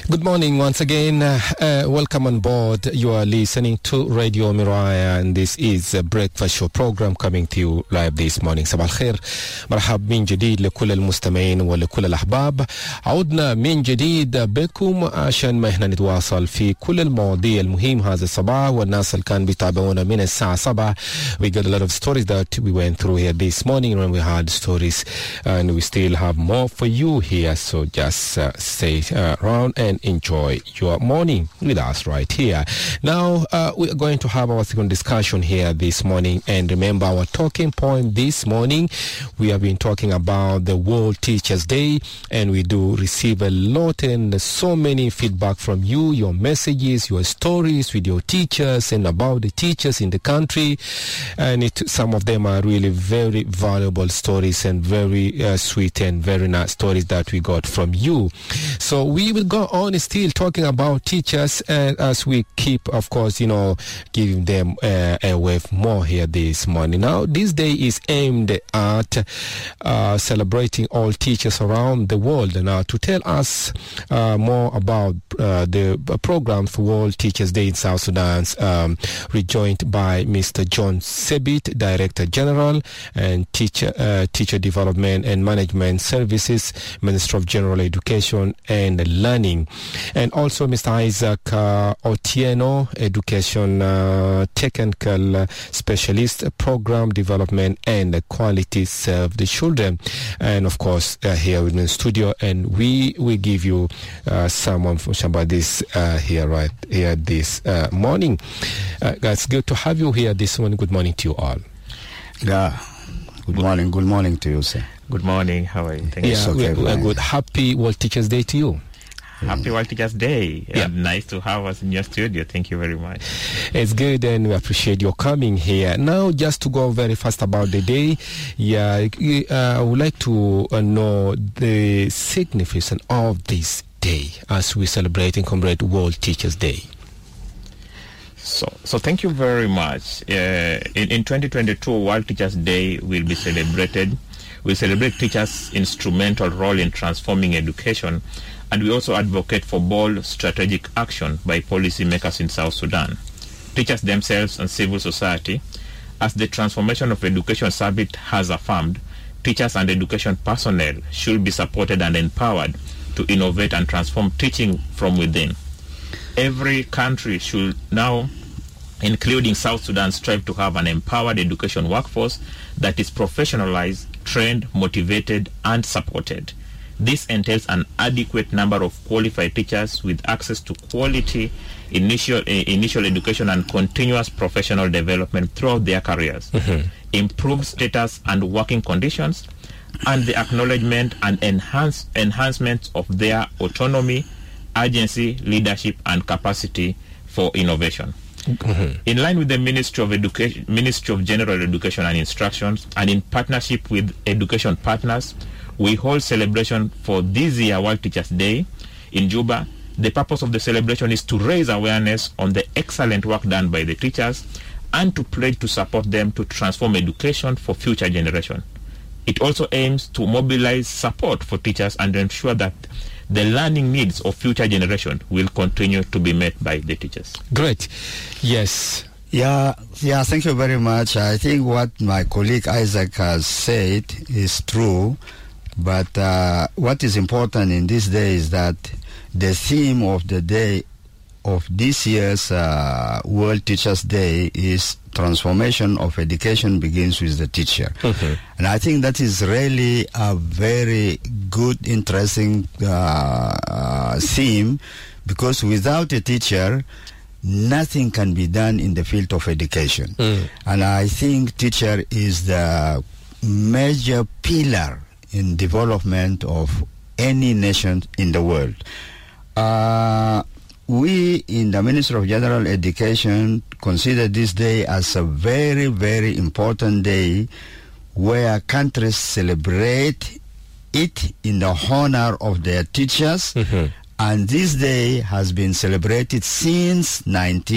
Good morning once again. Welcome on board. You are listening to Radio Miraya, and this is a breakfast show program coming to you live this morning. صباح الخير. مرحب من جديد لكل المستمعين ولكل الأحباب. عودنا من جديد بكم عشان ما احنا نتواصل في كل المواضيع المهمة هذا الصباح، والناس اللي كان بيتابعونا من الساعة 7. We got a lot of stories that we went through here this morning when we had stories, and we still have more for you here. So just stay around and enjoy your morning with us right here. Now we are going to have our second discussion here this morning, and remember our talking point this morning. We have been talking about the World Teachers Day, and we do receive a lot and so many feedback from you, your messages, your stories with your teachers and about the teachers in the country, and some of them are really very valuable stories and very sweet and very nice stories that we got from you. So we will go on still talking about teachers, and as we keep, of course, giving them a wave more here this morning. Now, this day is aimed at celebrating all teachers around the world. Now, to tell us more about the program for World Teachers Day in South Sudan, rejoined by Mr. John Sebit, Director General and Teacher Development and Management Services, Minister of General Education and Learning, and also Mr. Isaac Otieno, Education Technical Specialist, Program Development and Quality Serve the Children, and of course here in the studio, and we will give you someone from somebody's here right here this morning. Guys, good to have you here this morning. Good morning to you all. Yeah, good morning to you, sir. Good morning, how are you? Thank you. Okay, good. Happy World Teachers Day to you. Happy World Teachers Day. Yeah. Nice to have us in your studio. Thank you very much. It's good, and we appreciate your coming here. Now, just to go very fast about the day, I would like to know the significance of this day as we celebrate and commemorate World Teachers Day. So thank you very much. In 2022, World Teachers Day will be celebrated. We celebrate teachers' instrumental role in transforming education, and we also advocate for bold strategic action by policymakers in South Sudan, teachers themselves and civil society. As the transformation of education summit has affirmed, teachers and education personnel should be supported and empowered to innovate and transform teaching from within. Every country should now, including South Sudan, strive to have an empowered education workforce that is professionalized, trained, motivated, and supported. This entails an adequate number of qualified teachers with access to quality initial education and continuous professional development throughout their careers, improved status and working conditions, and the acknowledgement and enhancement of their autonomy, agency, leadership, and capacity for innovation. In line with the Ministry of General Education and Instructions, and in partnership with education partners, we hold celebration for this year World Teachers Day in Juba. The purpose of the celebration is to raise awareness on the excellent work done by the teachers and to pledge to support them to transform education for future generations. It also aims to mobilize support for teachers and ensure that the learning needs of future generation will continue to be met by the teachers. Great. Yes. Yeah, thank you very much. I think what my colleague Isaac has said is true, but what is important in this day is that the theme of the day of this year's World Teachers Day is transformation of education begins with the teacher. And I think that is really a very good, interesting theme, because without a teacher, nothing can be done in the field of education. And I think teacher is the major pillar in development of any nation in the world. We in the Ministry of General Education consider this day as a very, very important day where countries celebrate it in the honor of their teachers. And this day has been celebrated since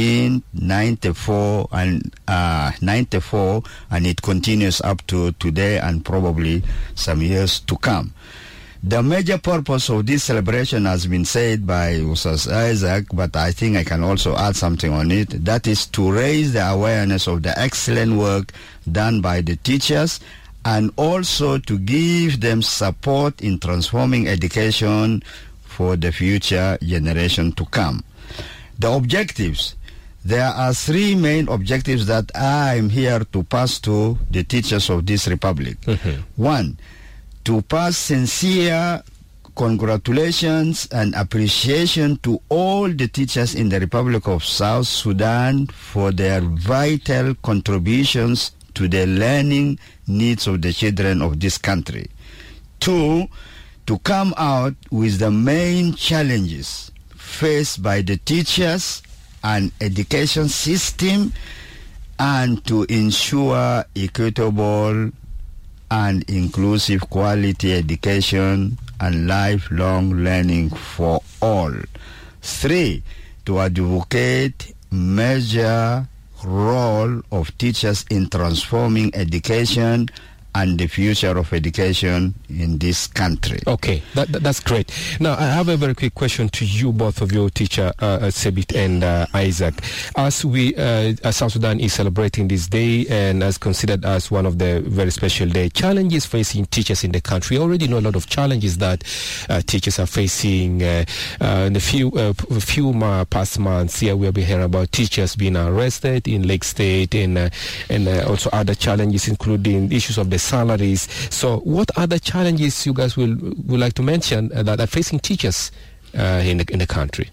1994 and 94, and it continues up to today and probably some years to come. The major purpose of this celebration has been said by Ustaz Isaac, but I think I can also add something on it. That is to raise the awareness of the excellent work done by the teachers, and also to give them support in transforming education for the future generation to come. The objectives. There are three main objectives that I am here to pass to the teachers of this republic. One, to pass sincere congratulations and appreciation to all the teachers in the Republic of South Sudan for their vital contributions to the learning needs of the children of this country. Two, to come out with the main challenges faced by the teachers and education system, and to ensure equitable and inclusive quality education and lifelong learning for all. Three, to advocate major role of teachers in transforming education and the future of education in this country. Okay, that's great. Now, I have a very quick question to you, both of you, teacher Sebit and Isaac. As South Sudan is celebrating this day and as considered as one of the very special day, challenges facing teachers in the country. We already know a lot of challenges that teachers are facing. In the few past months, here we have been hearing about teachers being arrested in Lake State and also other challenges, including issues of the salaries. So what other challenges you guys would like to mention that are facing teachers in the country?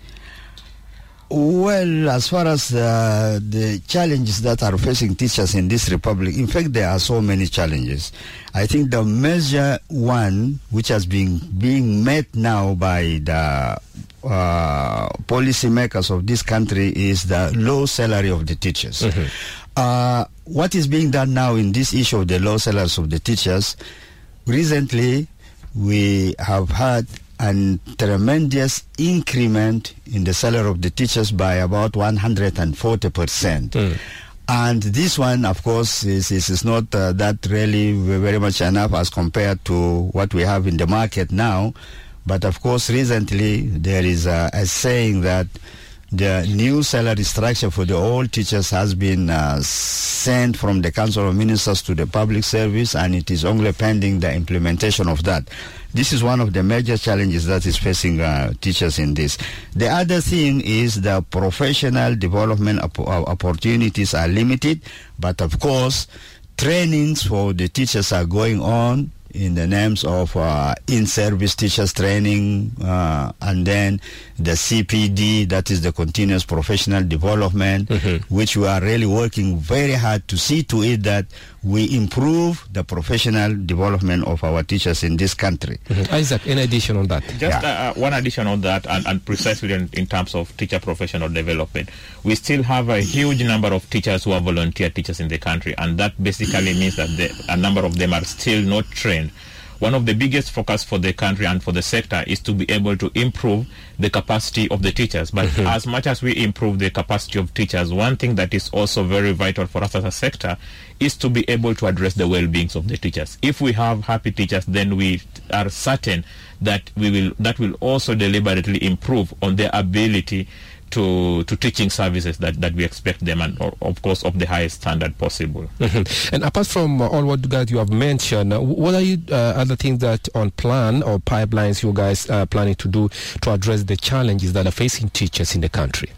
Well, as far as the challenges that are facing teachers in this republic, in fact, there are so many challenges. I think the major one, which has been being met now by the policymakers of this country, is the low salary of the teachers. What is being done now in this issue of the low salaries of the teachers? Recently, we have had a tremendous increment in the salary of the teachers by about 140%. And this one, of course, is not that really very much enough as compared to what we have in the market now. But of course, recently there is a saying that the new salary structure for the old teachers has been sent from the Council of Ministers to the public service, and it is only pending the implementation of that. This is one of the major challenges that is facing teachers in this. The other thing is the professional development opportunities are limited, but of course, trainings for the teachers are going on in the names of in-service teachers training, and then the CPD, that is the continuous professional development, which we are really working very hard to see to it that we improve the professional development of our teachers in this country. Isaac, any addition on that? Just one addition on that, and precisely in terms of teacher professional development. We still have a huge number of teachers who are volunteer teachers in the country, and that basically means that a number of them are still not trained. One of the biggest focus for the country and for the sector is to be able to improve the capacity of the teachers. But as much as we improve the capacity of teachers, one thing that is also very vital for us as a sector is to be able to address the well-being of the teachers. If we have happy teachers, then we are certain that that will also deliberately improve on their ability to teaching services that we expect them, and of course of the highest standard possible. And apart from all what guys you have mentioned, what are you other things that on plan or pipelines you guys are planning to do to address the challenges that are facing teachers in the country?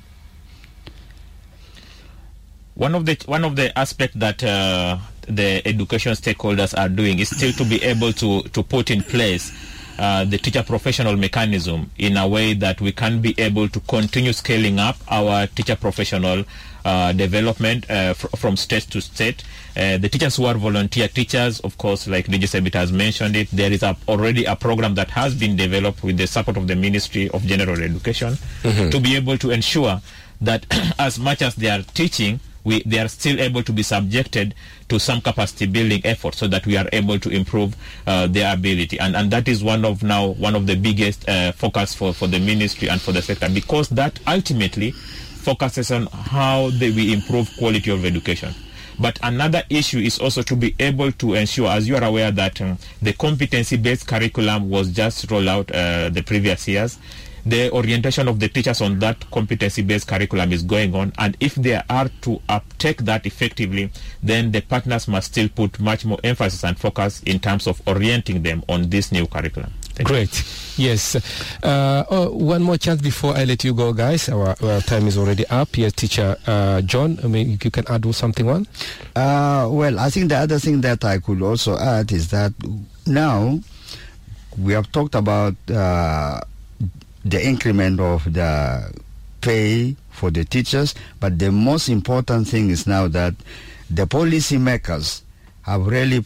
One of the aspects that the education stakeholders are doing is still to be able to put in place the teacher professional mechanism in a way that we can be able to continue scaling up our teacher professional development from state to state. The teachers who are volunteer teachers, of course, like DJ Sebit has mentioned it, there is already a program that has been developed with the support of the Ministry of General Education to be able to ensure that as much as they are teaching, they are still able to be subjected to some capacity building efforts so that we are able to improve their ability. And that is one of the biggest focus for the ministry and for the sector, because that ultimately focuses on how we improve quality of education. But another issue is also to be able to ensure, as you are aware, that the competency-based curriculum was just rolled out the previous years. The orientation of the teachers on that competency-based curriculum is going on, and if they are to uptake that effectively, then the partners must still put much more emphasis and focus in terms of orienting them on this new curriculum. Great. Yes. One more chance before I let you go, guys. Our time is already up. Yes, Teacher John, I mean, you can add something on? Well, I think the other thing that I could also add is that now we have talked about the increment of the pay for the teachers, but the most important thing is now that the policy makers have really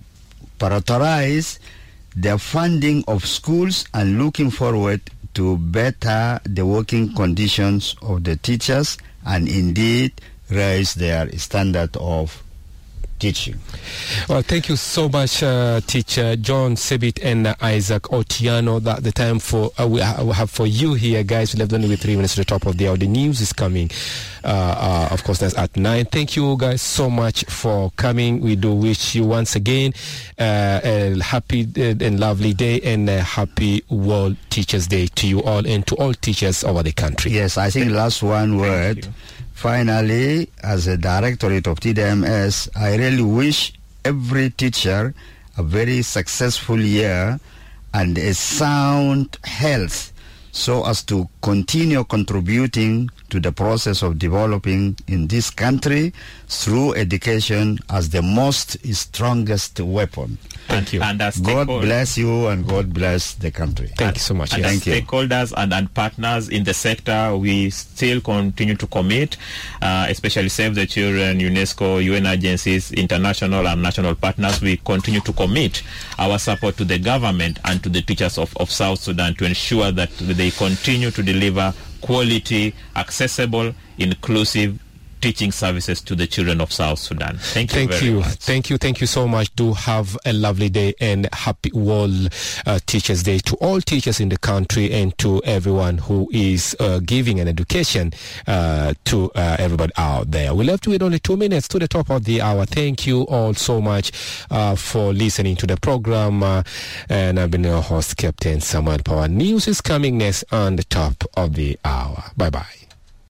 prioritized the funding of schools and looking forward to better the working conditions of the teachers and indeed raise their standard of teaching. Well, thank you so much, Teacher John Sebit and Isaac Otieno. That the time for we have for you here, guys. We left only with 3 minutes to the top of the hour. The news is coming, of course, that's at 9. Thank you, guys, so much for coming. We do wish you once again a happy and lovely day and a happy World Teachers Day to you all and to all teachers over the country. Yes, I think last one word. Finally, as a directorate of TDMS, I really wish every teacher a very successful year and a sound health so as to continue contributing to the process of developing in this country through education as the most strongest weapon. Thank you. And as God bless you and God bless the country. Thank you so much. And Yes. as stakeholders and partners in the sector, we still continue to commit, especially Save the Children, UNESCO, UN agencies, international and national partners. We continue to commit our support to the government and to the teachers of South Sudan to ensure that they continue to deliver quality, accessible, inclusive teaching services to the children of South Sudan. Thank you very much. Thank you so much. Do have a lovely day and happy World Teachers Day to all teachers in the country and to everyone who is giving an education to everybody out there. We left with only 2 minutes to the top of the hour. Thank you all so much for listening to the program. And I've been your host, Captain Samuel Power. News is coming next on the top of the hour. Bye-bye.